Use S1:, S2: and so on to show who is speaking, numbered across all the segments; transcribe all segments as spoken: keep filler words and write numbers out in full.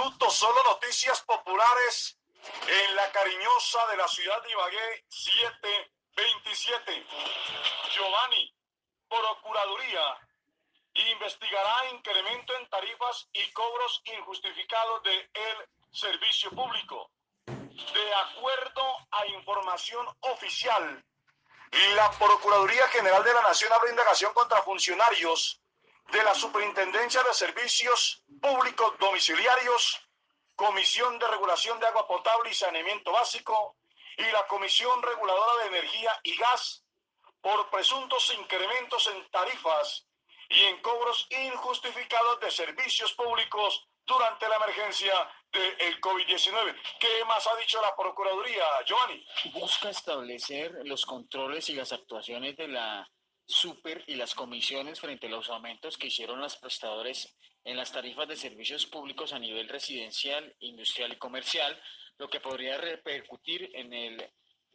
S1: minutos, solo noticias populares en la cariñosa de la ciudad de Ibagué, siete veintisiete. Giovanni, Procuraduría investigará incremento en tarifas y cobros injustificados del servicio público. De acuerdo a información oficial, la Procuraduría General de la Nación abre indagación contra funcionarios de la Superintendencia de Servicios Públicos Domiciliarios, Comisión de Regulación de Agua Potable y Saneamiento Básico y la Comisión Reguladora de Energía y Gas por presuntos incrementos en tarifas y en cobros injustificados de servicios públicos durante la emergencia del COVID diecinueve. ¿Qué más ha dicho la Procuraduría, Giovanni?
S2: Busca establecer los controles y las actuaciones de la Super y las comisiones frente a los aumentos que hicieron los prestadores en las tarifas de servicios públicos a nivel residencial, industrial y comercial, lo que podría repercutir en el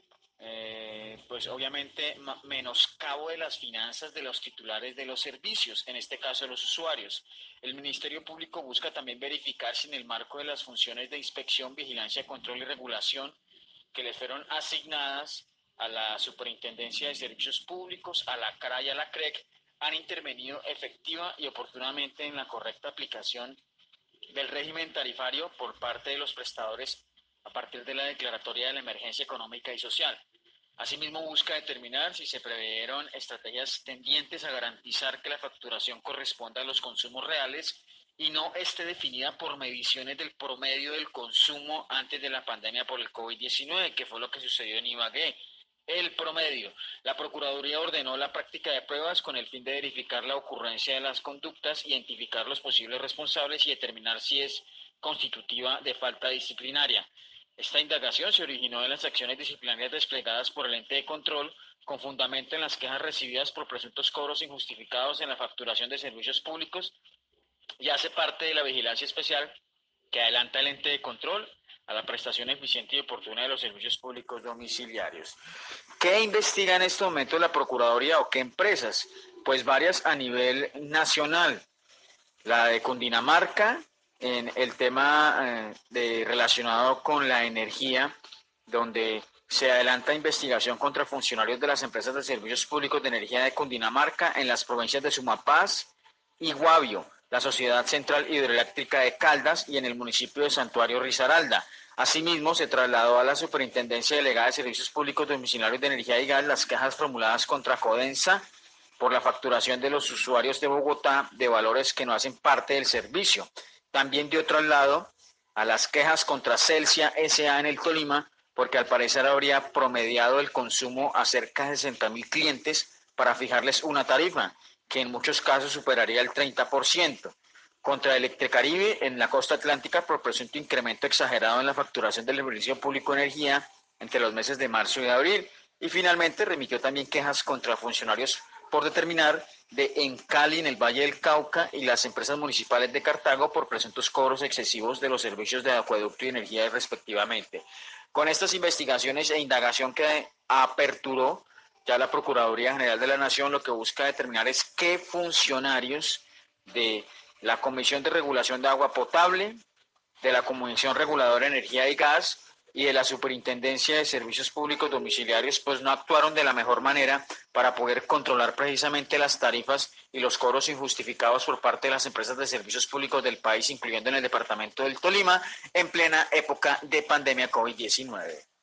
S2: Eh, pues obviamente menoscabo de las finanzas de los titulares de los servicios, en este caso los usuarios. El Ministerio Público busca también verificar si en el marco de las funciones de inspección, vigilancia, control y regulación que le fueron asignadas a la Superintendencia de Servicios Públicos, a la C R A y a la C R E C, han intervenido efectiva y oportunamente en la correcta aplicación del régimen tarifario por parte de los prestadores a partir de la declaratoria de la emergencia económica y social. Asimismo, busca determinar si se preveyeron estrategias tendientes a garantizar que la facturación corresponda a los consumos reales y no esté definida por mediciones del promedio del consumo antes de la pandemia por el COVID diecinueve, que fue lo que sucedió en Ibagué. El promedio. La Procuraduría ordenó la práctica de pruebas con el fin de verificar la ocurrencia de las conductas, identificar los posibles responsables y determinar si es constitutiva de falta disciplinaria. Esta indagación se originó en las acciones disciplinarias desplegadas por el ente de control con fundamento en las quejas recibidas por presuntos cobros injustificados en la facturación de servicios públicos y hace parte de la vigilancia especial que adelanta el ente de control a la prestación eficiente y oportuna de los servicios públicos domiciliarios. ¿Qué investiga en este momento la Procuraduría o qué empresas? Pues varias a nivel nacional. La de Cundinamarca, en el tema eh, de, relacionado con la energía, donde se adelanta investigación contra funcionarios de las empresas de servicios públicos de energía de Cundinamarca en las provincias de Sumapaz y Guavio, la Sociedad Central Hidroeléctrica de Caldas y en el municipio de Santuario Risaralda. Asimismo, se trasladó a la Superintendencia Delegada de Servicios Públicos Domiciliarios de Energía y Gas las quejas formuladas contra Codensa por la facturación de los usuarios de Bogotá de valores que no hacen parte del servicio. También dio traslado a las quejas contra Celsia S A en el Tolima, porque al parecer habría promediado el consumo a cerca de sesenta mil clientes para fijarles una tarifa, que en muchos casos superaría el treinta por ciento. Contra Electricaribe en la costa atlántica por presunto incremento exagerado en la facturación del servicio público de energía entre los meses de marzo y de abril. Y finalmente remitió también quejas contra funcionarios por determinar de Encali en el Valle del Cauca y las empresas municipales de Cartago por presuntos cobros excesivos de los servicios de acueducto y energía respectivamente. Con estas investigaciones e indagación que aperturó ya la Procuraduría General de la Nación, lo que busca determinar es qué funcionarios de la Comisión de Regulación de Agua Potable, de la Comisión Reguladora de Energía y Gas y de la Superintendencia de Servicios Públicos Domiciliarios, pues no actuaron de la mejor manera para poder controlar precisamente las tarifas y los cobros injustificados por parte de las empresas de servicios públicos del país, incluyendo en el departamento del Tolima, en plena época de pandemia COVID diecinueve.